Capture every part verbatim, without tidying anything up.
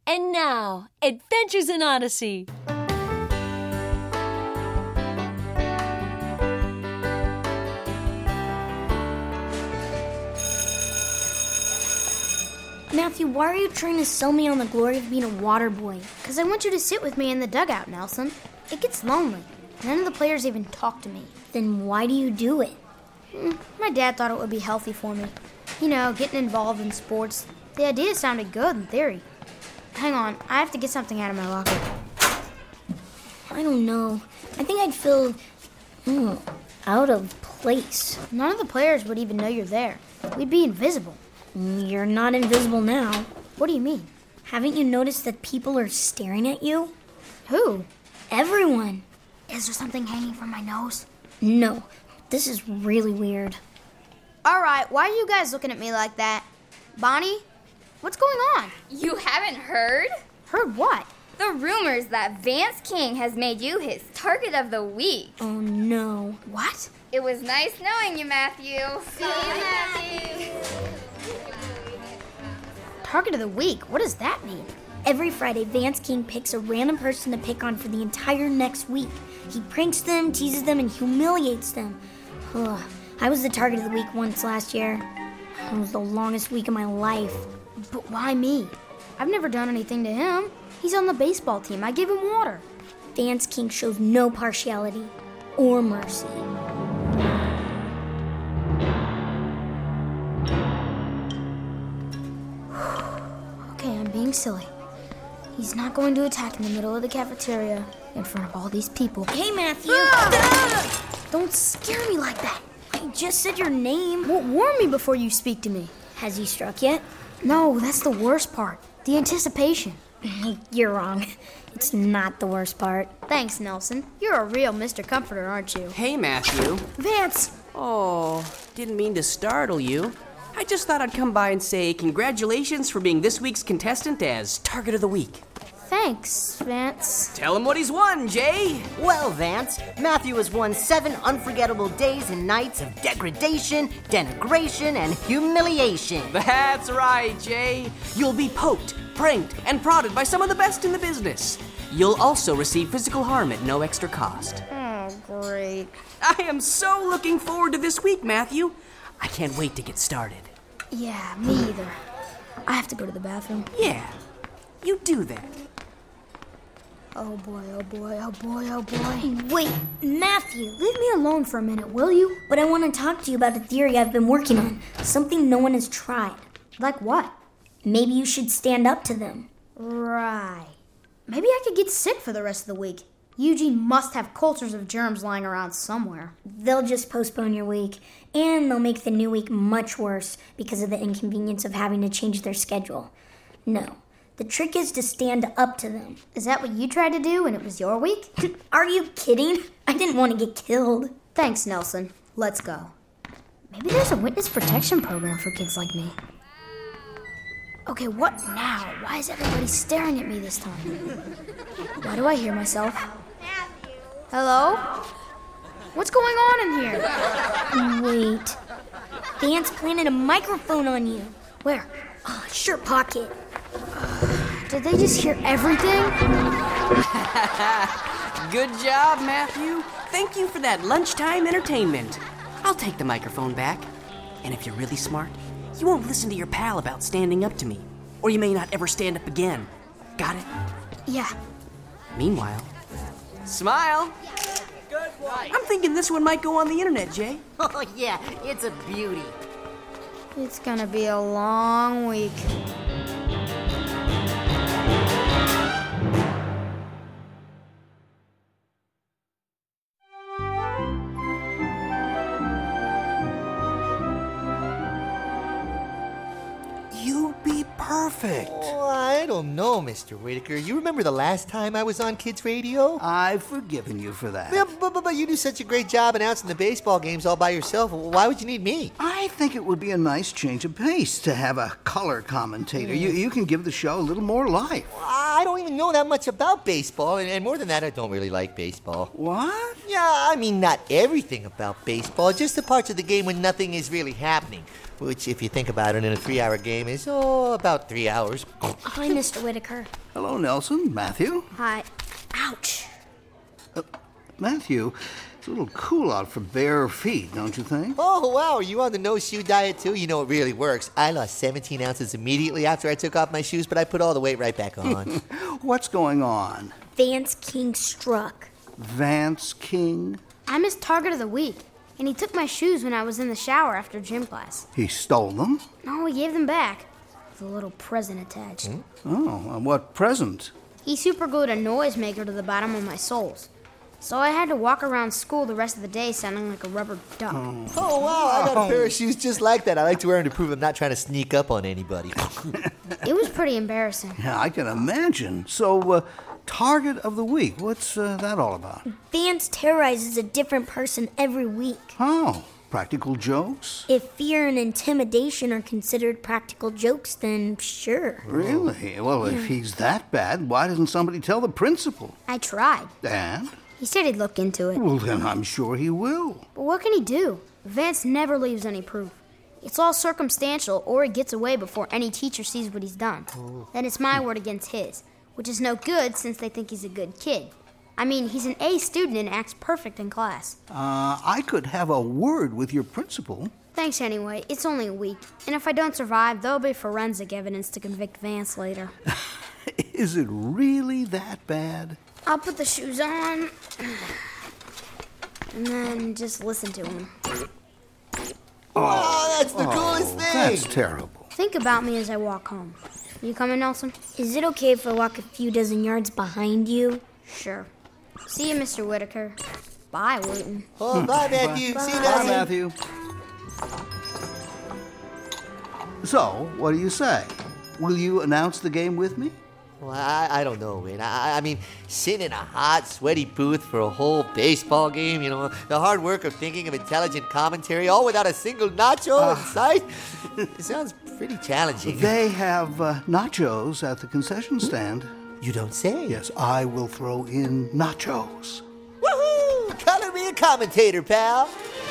And now, Adventures in Odyssey. Matthew, why are you trying to sell me on the glory of being a water boy? Because I want you to sit with me in the dugout, Nelson. It gets lonely. None of the players even talk to me. Then why do you do it? Mm, my dad thought it would be healthy for me. You know, getting involved in sports. The idea sounded good in theory. Hang on, I have to get something out of my locker. I don't know. I think I'd feel mm, out of place. None of the players would even know you're there. We'd be invisible. You're not invisible now. What do you mean? Haven't you noticed that people are staring at you? Who? Everyone. Is there something hanging from my nose? No. This is really weird. All right, why are you guys looking at me like that? Bonnie, what's going on? You haven't heard? Heard what? The rumors that Vance King has made you his target of the week. Oh, no. What? It was nice knowing you, Matthew. See you, Matthew. Target of the week? What does that mean? Every Friday, Vance King picks a random person to pick on for the entire next week. He pranks them, teases them, and humiliates them. Ugh. I was the target of the week once last year. It was the longest week of my life. But why me? I've never done anything to him. He's on the baseball team. I gave him water. Vance King shows no partiality or mercy. Okay, I'm being silly. He's not going to attack in the middle of the cafeteria in front of all these people. Hey, Matthew! Ah! Don't scare me like that. I just said your name. Well, warn me before you speak to me. Has he struck yet? No, that's the worst part. The anticipation. You're wrong. It's not the worst part. Thanks, Nelson. You're a real Mister Comforter, aren't you? Hey, Matthew. Vance! Oh, didn't mean to startle you. I just thought I'd come by and say congratulations for being this week's contestant as Target of the Week. Thanks, Vance. Tell him what he's won, Jay. Well, Vance, Matthew has won seven unforgettable days and nights of degradation, denigration, and humiliation. That's right, Jay. You'll be poked, pranked, and prodded by some of the best in the business. You'll also receive physical harm at no extra cost. Oh, great. I am so looking forward to this week, Matthew. I can't wait to get started. Yeah, me either. I have to go to the bathroom. Yeah, you do that. Oh boy, oh boy, oh boy, oh boy. Wait, Matthew. Leave me alone for a minute, will you? But I want to talk to you about a theory I've been working on. Something no one has tried. Like what? Maybe you should stand up to them. Right. Maybe I could get sick for the rest of the week. Eugene must have cultures of germs lying around somewhere. They'll just postpone your week, and they'll make the new week much worse because of the inconvenience of having to change their schedule. No, the trick is to stand up to them. Is that what you tried to do and it was your week? Are you kidding? I didn't want to get killed. Thanks, Nelson. Let's go. Maybe there's a witness protection program for kids like me. Okay, what now? Why is everybody staring at me this time? Why do I hear myself? Hello? What's going on in here? Wait. Vance planted a microphone on you. Where? Oh, shirt pocket. Did they just hear everything? Good job, Matthew. Thank you for that lunchtime entertainment. I'll take the microphone back. And if you're really smart, you won't listen to your pal about standing up to me. Or you may not ever stand up again. Got it? Yeah. Meanwhile, smile. Good one. I'm thinking this one might go on the internet, Jay. Oh, yeah, it's a beauty. It's gonna be a long week. You'd be perfect. Oh, I don't know, Mister Whitaker. You remember the last time I was on Kids Radio? I've forgiven you for that. Yeah, but, but, but you do such a great job announcing the baseball games all by yourself. Why would you need me? I think it would be a nice change of pace to have a color commentator. You, you can give the show a little more life. I don't even know that much about baseball, and, and more than that, I don't really like baseball. What? Yeah, I mean, not everything about baseball, just the parts of the game when nothing is really happening. Which, if you think about it, in a three-hour game is, oh, about three hours. Hi, Mister Whitaker. Hello, Nelson. Matthew? Hi. Ouch. Uh, Matthew, it's a little cool out for bare feet, don't you think? Oh, wow, are you on the no-shoe diet, too? You know, it really works. I lost seventeen ounces immediately after I took off my shoes, but I put all the weight right back on. What's going on? Vance King struck. Vance King? I'm his target of the week, and he took my shoes when I was in the shower after gym class. He stole them? No, he gave them back with a little present attached. Hmm? Oh, and what present? He superglued a noisemaker to the bottom of my soles. So I had to walk around school the rest of the day sounding like a rubber duck. Oh, oh wow, I got a pair of shoes just like that. I like to wear them to prove I'm not trying to sneak up on anybody. It was pretty embarrassing. Yeah, I can imagine. So, uh, target of the week, what's uh, that all about? Vance terrorizes a different person every week. Oh, practical jokes? If fear and intimidation are considered practical jokes, then sure. Really? Well, if he's that bad, why doesn't somebody tell the principal? I tried. And? He said he'd look into it. Well, then I'm sure he will. But what can he do? Vance never leaves any proof. It's all circumstantial, or he gets away before any teacher sees what he's done. Oh. Then it's my word against his, which is no good since they think he's a good kid. I mean, he's an A student and acts perfect in class. Uh, I could have a word with your principal. Thanks anyway. It's only a week. And if I don't survive, there'll be forensic evidence to convict Vance later. Is it really that bad? I'll put the shoes on and then just listen to him. Oh, that's the oh, coolest thing! That's terrible. Think about me as I walk home. You coming, Nelson? Is it okay if I walk a few dozen yards behind you? Sure. See you, Mister Whitaker. Bye, Wooten. Oh, bye, Matthew. Bye. See you, Bye, Nelson. Matthew. So, what do you say? Will you announce the game with me? Well, I, I don't know, man. I, I mean, sitting in a hot, sweaty booth for a whole baseball game, you know, the hard work of thinking of intelligent commentary, all without a single nacho uh, in sight, it sounds pretty challenging. They have uh, nachos at the concession stand. You don't say? Yes, I will throw in nachos. Woohoo! Color me a commentator, pal.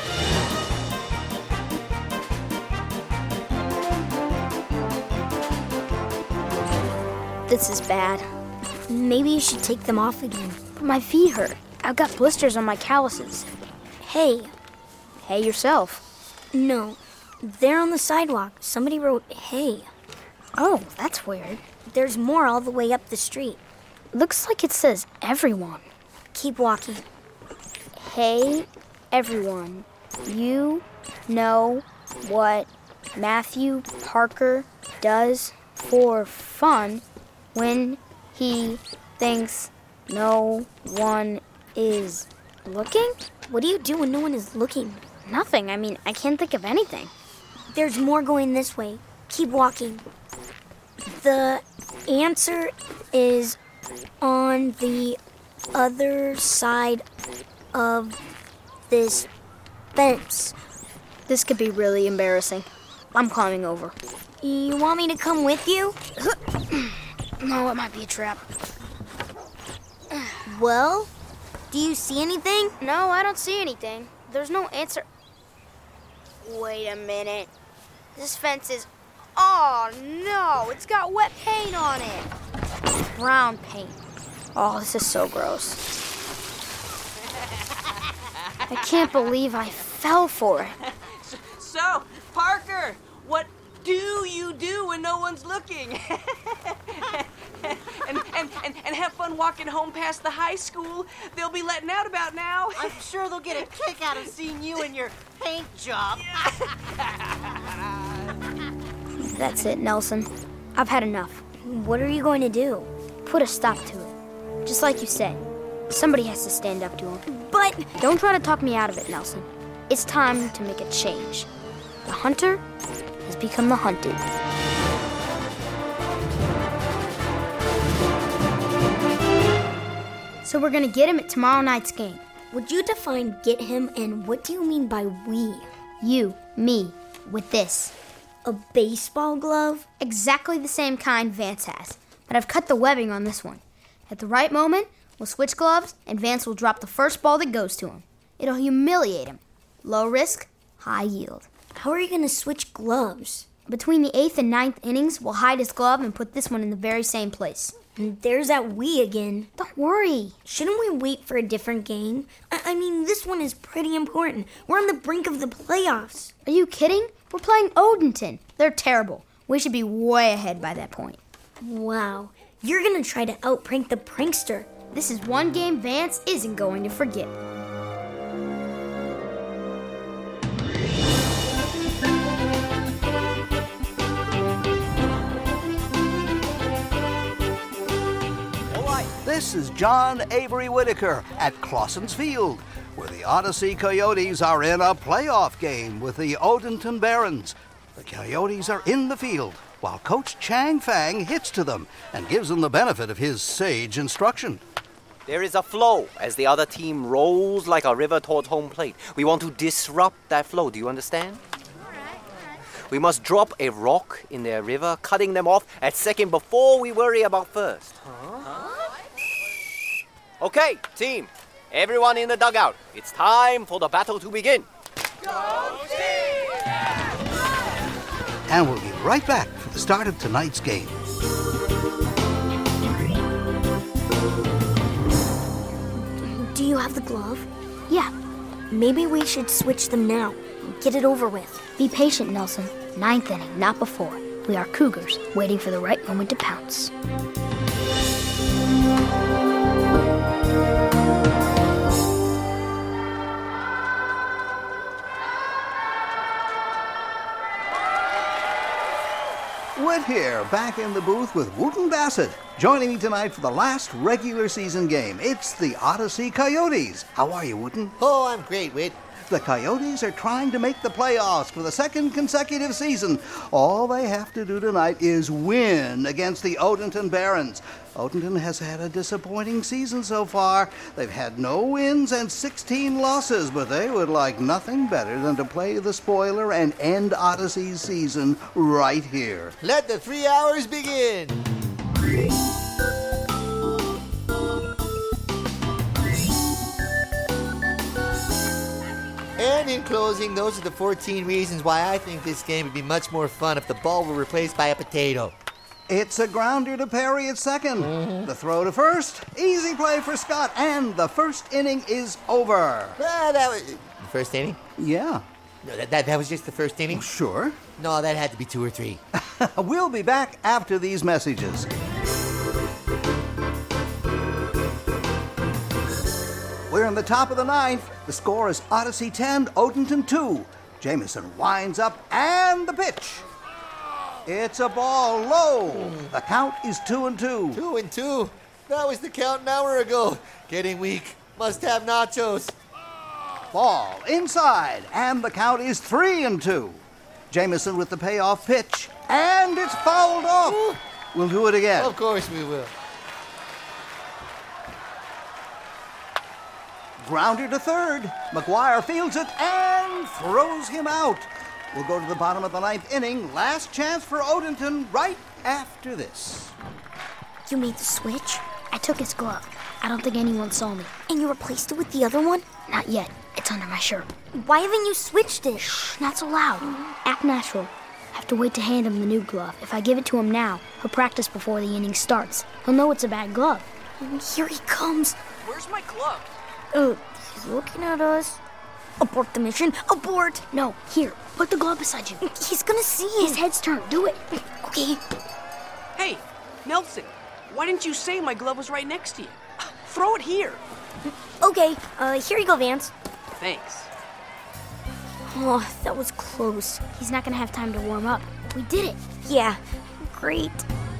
This is bad. Maybe you should take them off again. But my feet hurt. I've got blisters on my calluses. Hey. Hey yourself. No. They're on the sidewalk. Somebody wrote, hey. Oh, that's weird. There's more all the way up the street. Looks like it says everyone. Keep walking. Hey, everyone. You know what Matthew Parker does for fun when he thinks no one is looking? What do you do when no one is looking? Nothing. I mean, I can't think of anything. There's more going this way. Keep walking. The answer is on the other side of this fence. This could be really embarrassing. I'm climbing over. You want me to come with you? No, it might be a trap. Well, do you see anything? No, I don't see anything. There's no answer. Wait a minute. This fence is... Oh, no! It's got wet paint on it. Brown paint. Oh, this is so gross. I can't believe I fell for it. So, Parker, what do you do when no one's looking? and, and, and, and have fun walking home past the high school they'll be letting out about now. I'm sure they'll get a kick out of seeing you and your paint job. That's it, Nelson. I've had enough. What are you going to do? Put a stop to it. Just like you said. Somebody has to stand up to him. But... Don't try to talk me out of it, Nelson. It's time to make a change. The hunter has become the hunted. So we're gonna get him at tomorrow night's game. Would you define get him, and what do you mean by we? You, me, with this. A baseball glove? Exactly the same kind Vance has, but I've cut the webbing on this one. At the right moment, we'll switch gloves, and Vance will drop the first ball that goes to him. It'll humiliate him. Low risk, high yield. how are you going to switch gloves? Between the eighth and ninth innings, we'll hide his glove and put this one in the very same place. And there's that we again. Don't worry. Shouldn't we wait for a different game? I, I mean, this one is pretty important. We're on the brink of the playoffs. Are you kidding? We're playing Odenton. They're terrible. We should be way ahead by that point. Wow. You're going to try to outprank the prankster. This is one game Vance isn't going to forget. This is John Avery Whitaker at Clausen's Field, where the Odyssey Coyotes are in a playoff game with the Odenton Barons. The Coyotes are in the field, while Coach Chang Fang hits to them and gives them the benefit of his sage instruction. There is a flow as the other team rolls like a river towards home plate. We want to disrupt that flow. Do you understand? We must drop a rock in their river, cutting them off at second before we worry about first. Huh? Huh? Okay, team. Everyone in the dugout. It's time for the battle to begin. Go team! And we'll be right back for the start of tonight's game. Do you have the glove? Yeah. Maybe we should switch them now. Get it over with. Be patient, Nelson. Ninth inning, not before. We are Cougars, waiting for the right moment to pounce. Whit here, back in the booth with Wooten Bassett, joining me tonight for the last regular season game. It's the Odyssey Coyotes. How are you, Wooten? Oh, I'm great, Whit. The Coyotes are trying to make the playoffs for the second consecutive season. All they have to do tonight is win against the Odenton Barons. Odenton has had a disappointing season so far. They've had no wins and sixteen losses, but they would like nothing better than to play the spoiler and end Odyssey's season right here. Let the three hours begin. And in closing, those are the fourteen reasons why I think this game would be much more fun if the ball were replaced by a potato. It's a grounder to Perry at second. Mm-hmm. The throw to first. Easy play for Scott. And the first inning is over. Ah, that was... The first inning? Yeah. No, that, that, that was just the first inning? Sure. No, that had to be two or three. We'll be back after these messages. We're in the top of the ninth. The score is Odyssey ten, Odenton two. Jamison winds up, and the pitch. It's a ball low. The count is two and two. Two and two? That was the count an hour ago. Getting weak. Must have nachos. Ball inside, and the count is three and two. Jamison with the payoff pitch, and it's fouled off. Ooh. We'll do it again. Of course we will. Grounder to third. McGuire fields it and throws him out. We'll go to the bottom of the ninth inning. Last chance for Odenton right after this. You made the switch? I took his glove. I don't think anyone saw me. And you replaced it with the other one? Not yet. It's under my shirt. Why haven't you switched it? Shh, not so loud. Act natural. I have to wait to hand him the new glove. If I give it to him now, he'll practice before the inning starts. He'll know it's a bad glove. And here he comes. Where's my glove? Oh, he's looking at us. Abort the mission. Abort. No, here. Put the glove beside you. He's gonna see it. His head's turned. Do it. Okay. Hey, Nelson, why didn't you say my glove was right next to you? Throw it here. Okay, uh, here you go, Vance. Thanks. Oh, that was close. He's not gonna have time to warm up. We did it. Yeah, great.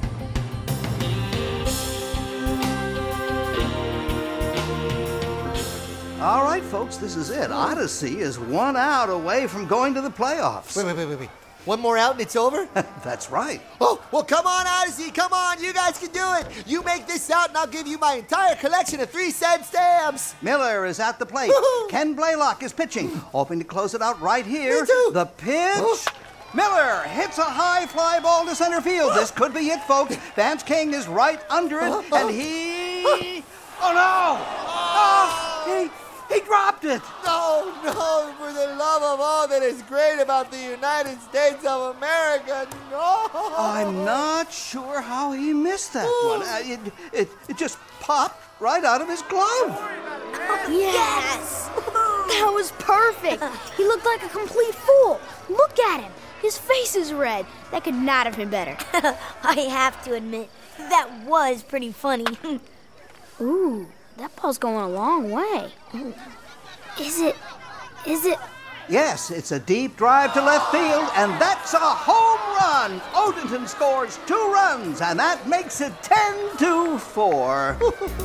All right, folks, this is it. Odyssey is one out away from going to the playoffs. Wait, wait, wait, wait, wait. One more out and it's over? That's right. Oh, well, come on, Odyssey. Come on. You guys can do it. You make this out and I'll give you my entire collection of three-cent stamps. Miller is at the plate. Woo-hoo. Ken Blaylock is pitching, hoping to close it out right here. Me too. The pitch. Oh. Miller hits a high fly ball to center field. This could be it, folks. Vance King is right under it, and he... Oh, no! Oh, he... He dropped it! No, no, for the love of all that is great about the United States of America, no! I'm not sure how he missed that one. Uh, it, it, it just popped right out of his glove. Yes! That was perfect. He looked like a complete fool. Look at him. His face is red. That could not have been better. I have to admit, that was pretty funny. Ooh, that ball's going a long way. Is it... is it... Yes, it's a deep drive to left field, and that's a home run. Odenton scores two runs, and that makes it ten to four.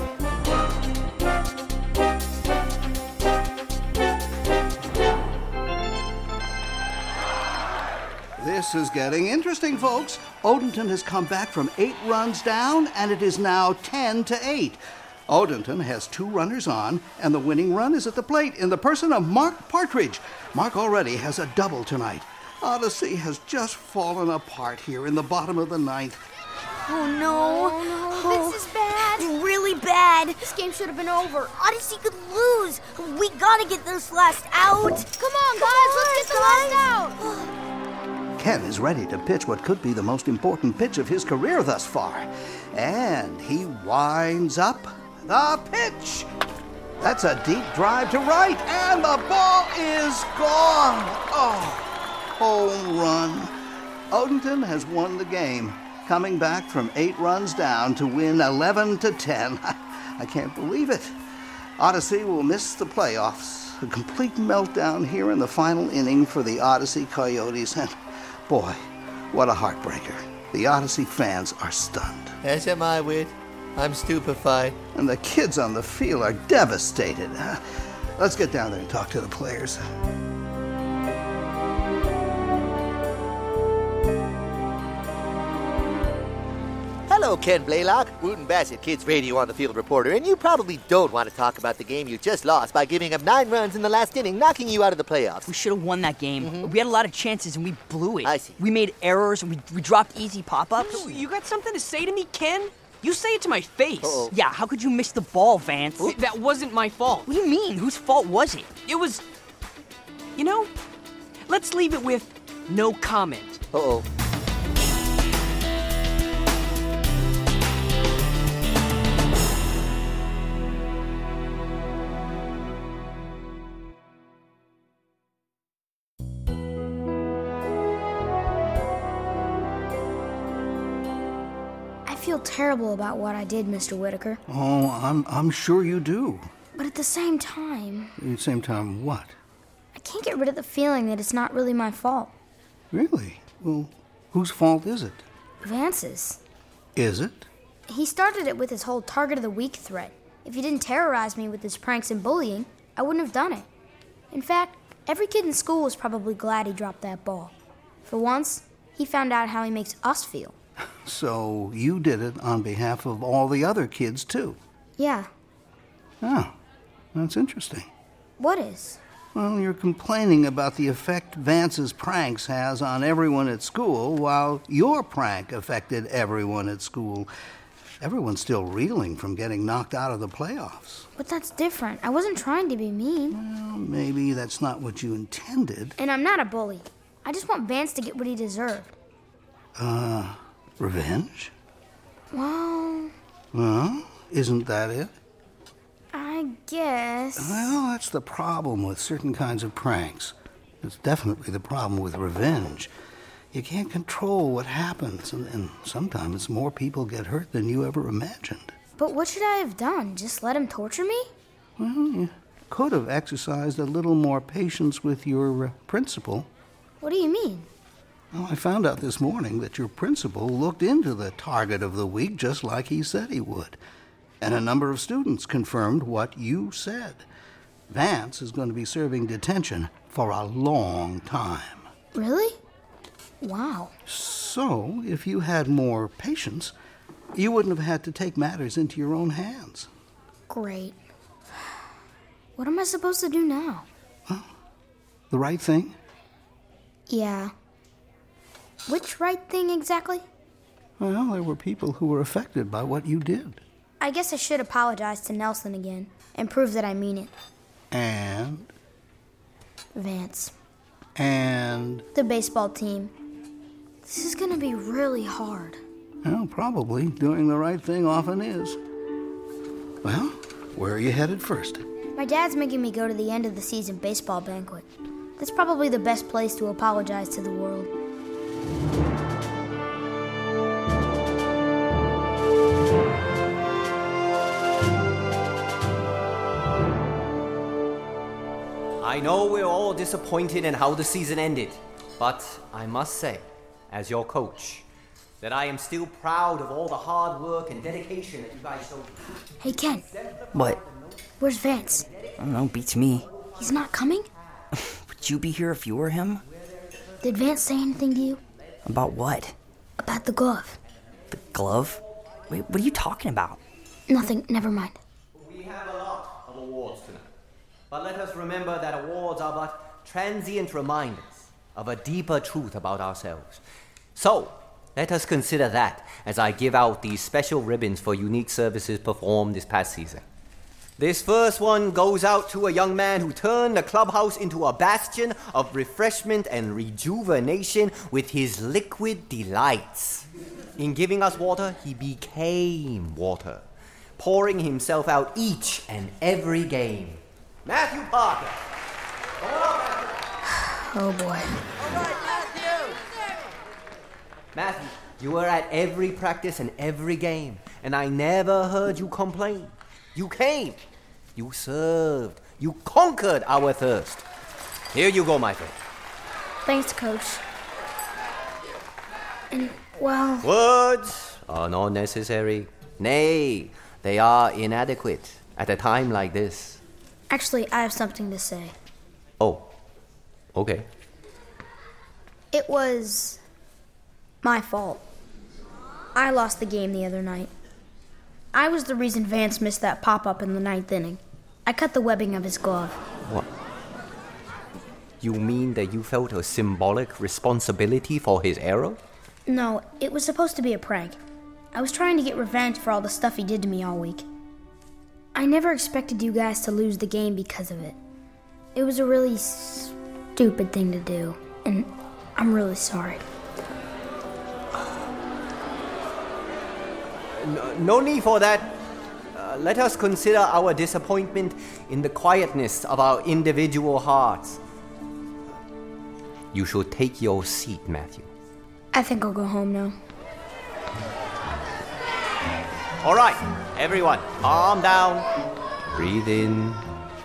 This is getting interesting, folks. Odenton has come back from eight runs down, and it is now ten to eight. Odenton has two runners on, and the winning run is at the plate in the person of Mark Partridge. Mark already has a double tonight. Odyssey has just fallen apart here in the bottom of the ninth. Oh, no. Oh, no. This is bad. Really bad. This game should have been over. Odyssey could lose. We gotta get this last out. Come on, guys. Let's get the last out. Ken is ready to pitch what could be the most important pitch of his career thus far. And he winds up the pitch. That's a deep drive to right, and the ball is gone. Oh, home run. Odenton has won the game, coming back from eight runs down to win eleven to ten. I can't believe it. Odyssey will miss the playoffs. A complete meltdown here in the final inning for the Odyssey Coyotes, and boy, what a heartbreaker. The Odyssey fans are stunned. As am I, Whit. I'm stupefied. And the kids on the field are devastated. Let's get down there and talk to the players. Hello, Ken Blaylock, Wooten Bassett Kids Radio on the Field reporter, and you probably don't want to talk about the game you just lost by giving up nine runs in the last inning, knocking you out of the playoffs. We should have won that game. Mm-hmm. We had a lot of chances and we blew it. I see. We made errors and we, we dropped easy pop-ups. You got something to say to me, Ken? You say it to my face. Uh-oh. Yeah, how could you miss the ball, Vance? Th- that wasn't my fault. What do you mean? Whose fault was it? It was... You know, let's leave it with no comment. Uh-oh. I feel terrible about what I did, Mister Whitaker. Oh, I'm I'm sure you do. But at the same time... At the same time, what? I can't get rid of the feeling that it's not really my fault. Really? Well, whose fault is it? Vance's. Is it? He started it with his whole target of the week threat. If he didn't terrorize me with his pranks and bullying, I wouldn't have done it. In fact, every kid in school was probably glad he dropped that ball. For once, he found out how he makes us feel. So you did it on behalf of all the other kids, too? Yeah. Oh, that's interesting. What is? Well, you're complaining about the effect Vance's pranks has on everyone at school, while your prank affected everyone at school. Everyone's still reeling from getting knocked out of the playoffs. But that's different. I wasn't trying to be mean. Well, maybe that's not what you intended. And I'm not a bully. I just want Vance to get what he deserved. Uh, revenge? Well... Well, isn't that it? I guess... Well, that's the problem with certain kinds of pranks. It's definitely the problem with revenge. You can't control what happens, and, and sometimes more people get hurt than you ever imagined. But what should I have done? Just let him torture me? Well, you could have exercised a little more patience with your uh, principal. What do you mean? Well, I found out this morning that your principal looked into the target of the week just like he said he would. And a number of students confirmed what you said. Vance is going to be serving detention for a long time. Really? Wow. So, if you had more patience, you wouldn't have had to take matters into your own hands. Great. What am I supposed to do now? Well, the right thing? Yeah. Which right thing exactly? Well, there were people who were affected by what you did. I guess I should apologize to Nelson again and prove that I mean it. And? Vance. And? The baseball team. This is gonna be really hard. Well, probably. Doing the right thing often is. Well, where are you headed first? My dad's making me go to the end of the season baseball banquet. That's probably the best place to apologize to the world. I know we're all disappointed in how the season ended, but I must say, as your coach, that I am still proud of all the hard work and dedication that you guys showed. Hey, Ken. What? Where's Vance? I don't know, beats me. He's not coming? Would you be here if you were him? Did Vance say anything to you? About what? About the glove. The glove? Wait, what are you talking about? Nothing, never mind. We have a lot of awards tonight, but let us remember that awards are but transient reminders of a deeper truth about ourselves. So, let us consider that as I give out these special ribbons for unique services performed this past season. This first one goes out to a young man who turned the clubhouse into a bastion of refreshment and rejuvenation with his liquid delights. In giving us water, he became water, pouring himself out each and every game. Matthew Parker. Oh boy. Matthew, you were at every practice and every game, and I never heard you complain. You came, you served, you conquered our thirst. Here you go, my friend. Thanks, Coach. And, well... Words are not necessary. Nay, they are inadequate at a time like this. Actually, I have something to say. Oh, okay. It was... my fault. I lost the game the other night. I was the reason Vance missed that pop-up in the ninth inning. I cut the webbing of his glove. What? You mean that you felt a symbolic responsibility for his error? No, it was supposed to be a prank. I was trying to get revenge for all the stuff he did to me all week. I never expected you guys to lose the game because of it. It was a really stupid thing to do, and I'm really sorry. No, no need for that. Uh, let us consider our disappointment in the quietness of our individual hearts. You should take your seat, Matthew. I think I'll go home now. All right, everyone, calm down. Breathe in.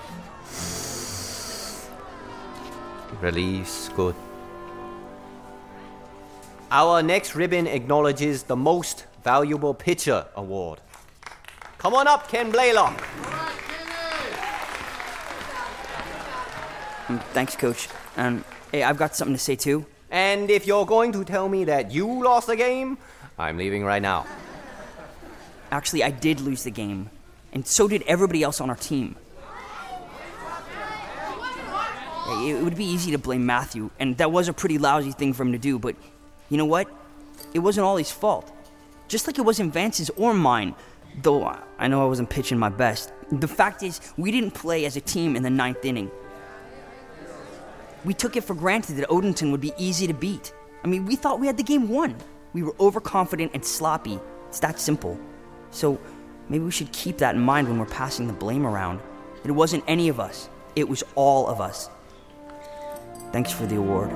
Release. Good. Our next ribbon acknowledges the Most Valuable Pitcher Award. Come on up, Ken Blaylock. Um, thanks, Coach. Um, hey, I've got something to say, too. And if you're going to tell me that you lost the game, I'm leaving right now. Actually, I did lose the game, and so did everybody else on our team. It would be easy to blame Matthew, and that was a pretty lousy thing for him to do, but you know what? It wasn't all his fault. Just like it wasn't Vance's or mine, though I know I wasn't pitching my best. The fact is, we didn't play as a team in the ninth inning. We took it for granted that Odenton would be easy to beat. I mean, we thought we had the game won. We were overconfident and sloppy. It's that simple. So maybe we should keep that in mind when we're passing the blame around. It wasn't any of us. It was all of us. Thanks for the award.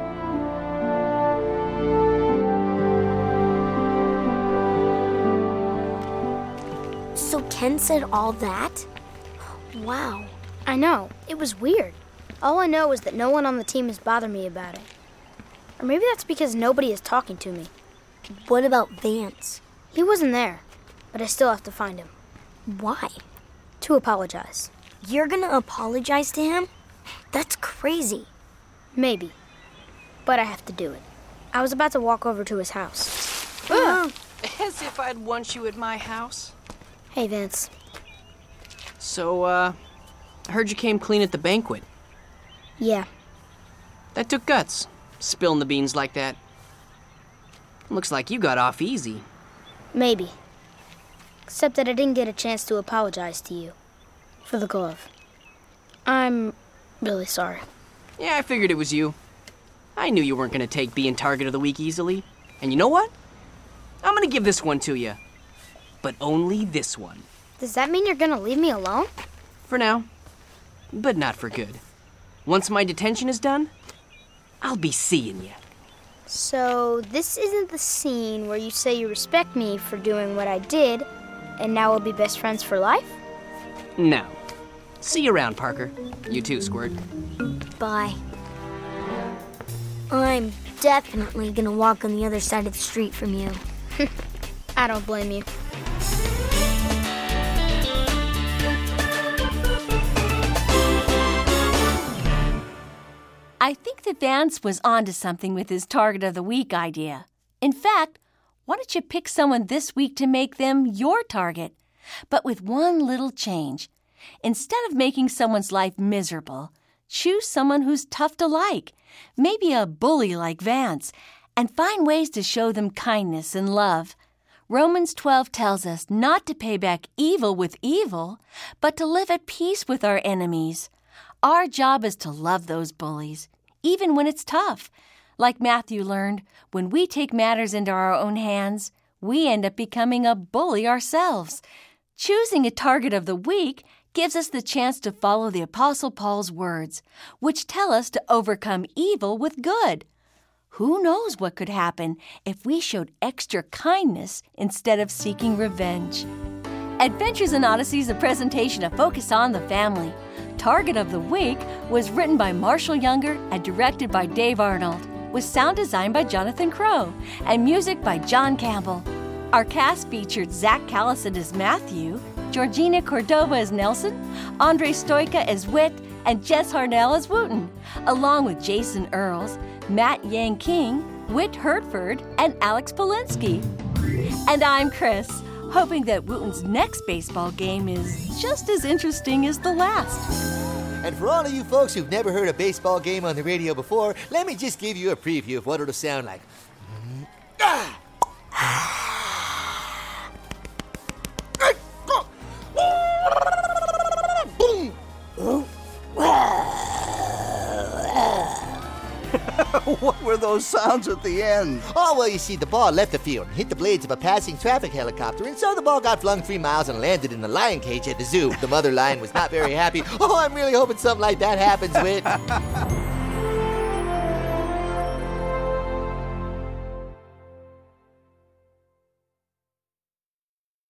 So Ken said all that? Wow. I know. It was weird. All I know is that no one on the team has bothered me about it. Or maybe that's because nobody is talking to me. What about Vance? He wasn't there, but I still have to find him. Why? To apologize. You're gonna apologize to him? That's crazy. Maybe. But I have to do it. I was about to walk over to his house. Uh, as if I'd want you at my house. Hey, Vance. So, uh, I heard you came clean at the banquet. Yeah. That took guts, spilling the beans like that. Looks like you got off easy. Maybe. Except that I didn't get a chance to apologize to you. For the glove. I'm really sorry. Yeah, I figured it was you. I knew you weren't gonna take being target of the week easily. And you know what? I'm gonna give this one to you. But only this one. Does that mean you're gonna leave me alone? For now. But not for good. Once my detention is done, I'll be seeing you. So, this isn't the scene where you say you respect me for doing what I did, and now we'll be best friends for life? No. See you around, Parker. You too, Squirt. Bye. I'm definitely gonna walk on the other side of the street from you. I don't blame you. I think that Vance was onto something with his target of the week idea. In fact, why don't you pick someone this week to make them your target? But with one little change. Instead of making someone's life miserable, choose someone who's tough to like, maybe a bully like Vance, and find ways to show them kindness and love. Romans twelve tells us not to pay back evil with evil, but to live at peace with our enemies. Our job is to love those bullies, even when it's tough. Like Matthew learned, when we take matters into our own hands, we end up becoming a bully ourselves. Choosing a target of the week gives us the chance to follow the Apostle Paul's words, which tell us to overcome evil with good. Who knows what could happen if we showed extra kindness instead of seeking revenge? Adventures in Odyssey is a presentation of Focus on the Family. Target of the Week was written by Marshall Younger and directed by Dave Arnold, with sound design by Jonathan Crow and music by John Campbell. Our cast featured Zach Callison as Matthew, Georgina Cordova as Nelson, Andre Stoica as Whit, and Jess Harnell as Wooten, along with Jason Earls, Matt Yang King, Whit Hertford, and Alex Polinsky. And I'm Chris, hoping that Wooten's next baseball game is just as interesting as the last. And for all of you folks who've never heard a baseball game on the radio before, let me just give you a preview of what it'll sound like. What were those sounds at the end? Oh, well, you see, the ball left the field and hit the blades of a passing traffic helicopter, and so the ball got flung three miles and landed in the lion cage at the zoo. The mother lion was not very happy. Oh, I'm really hoping something like that happens, Whit.